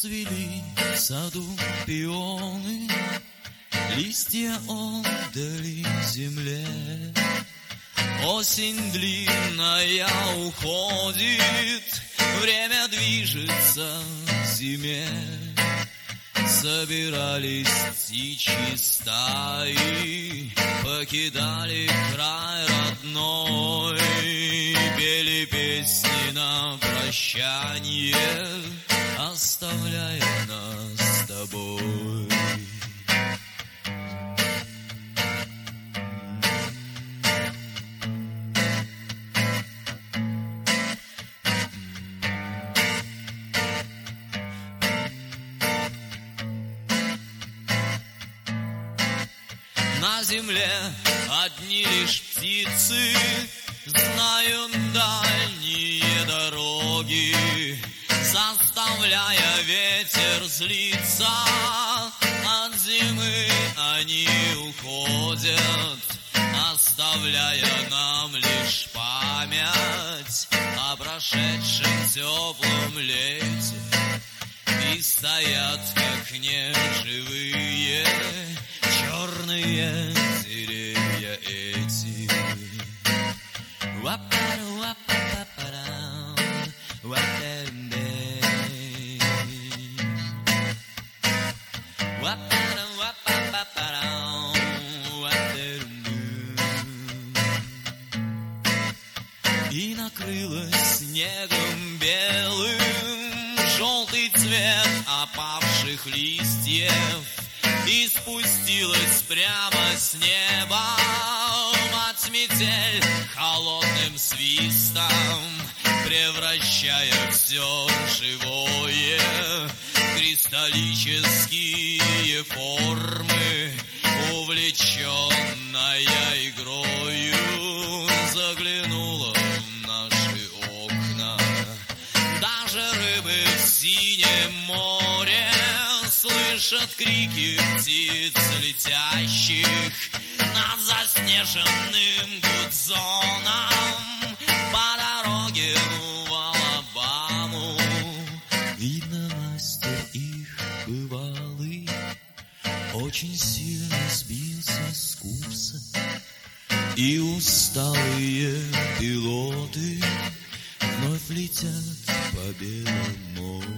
Расцвели в саду пионы, листья отдали земле. Осень длинная уходит, время движется к зиме. Собирались птичьи стаи, покидали край родной, пели песни на прощанье, оставляя нас с тобой. На земле одни лишь птицы знают дальние дороги, заставляя ветер злиться. От зимы они уходят, оставляя нам лишь память о прошедшем теплом лете. И стоят, как неживые, черные деревья эти. И накрылась снегом белым желтый цвет опавших листьев, и спустилась прямо с неба мать метель холодным свистом, превращая все живое в кристаллические формы. Увлеченная игрою заглянула в наши окна. Даже рыбы в синем море слышат крики птиц летящих над заснеженным Гудзоном по дороге в Алабаму. Видно, мастер их бывалый очень сильно сбился с курса, и усталые пилоты вновь летят по белому морю.